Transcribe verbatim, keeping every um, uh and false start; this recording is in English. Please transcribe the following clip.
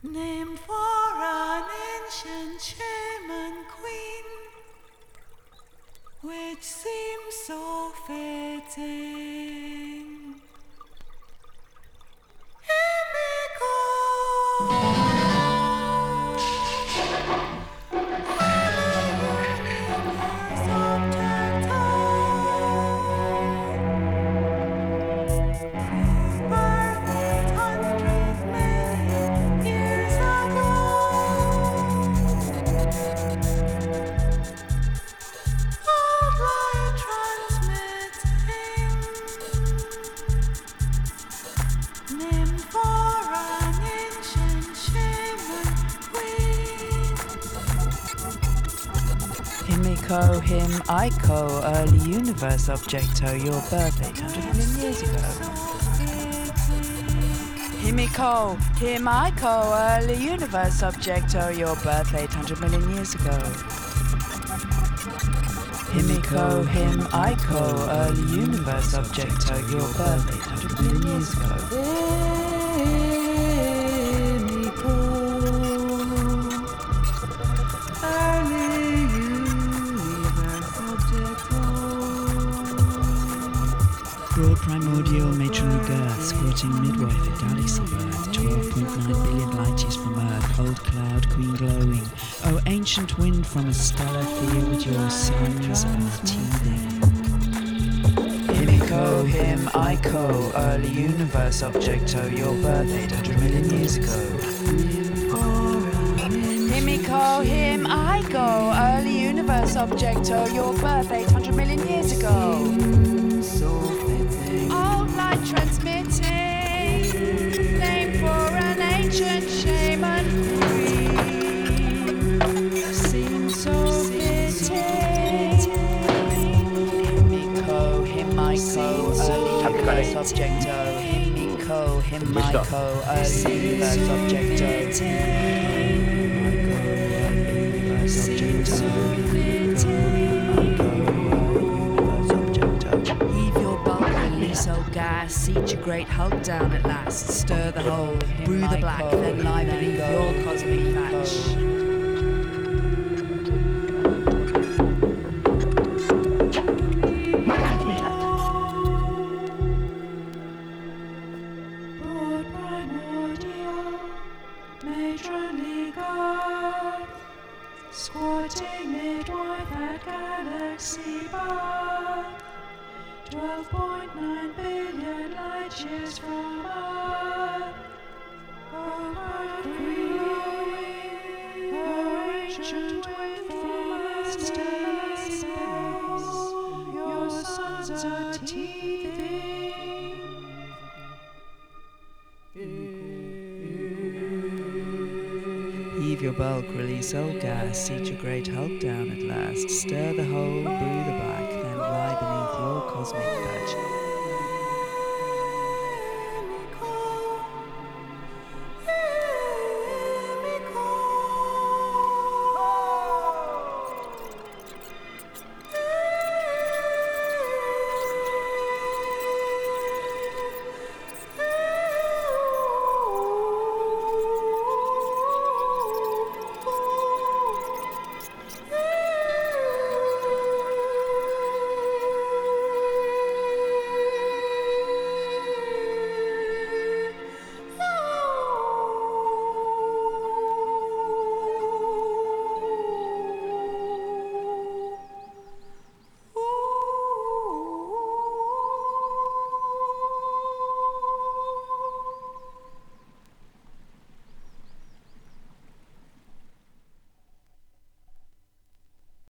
named for an ancient shaman queen, which seems so fitting. Himiko. Himiko, him, Iko, early universe objecto, your birth eight hundred million years ago. Himiko, him, Iko, early universe objecto, your birth eight hundred million years ago. Himiko, him, Iko, early universe objecto, your birth eight hundred million years ago. Broad primordial matronly girth, squatting midwife at galaxy birth, twelve point nine billion light years from Earth, cold cloud, queen glowing. Oh, ancient wind from a stellar field, your suns are teething. Himiko, him, Iko, early universe objecto, your birth eight hundred million years ago. Himiko, him, Iko, early universe objecto, your birth eight hundred million years ago. Old light transmitting, name for an ancient shaman queen, seems so fitting. Himiko, Himiko, early universe objecto, Himiko, Himiko, early universe objecto, seems so gas, seat your great hulk down at last, stir the whole, brew the black, then lie beneath your cosmic thatch. Broad primordial, matronly girth, squatting midwife at galaxy birth, twelve point nine billion light years from Earth. Oh, my queen, oh, ancient wind from a stellar space, your suns are teething. Heave your bulk, release old gas, seat your great hulk down at last, stir the whole, brew the black, then lie beneath your cosmic patch.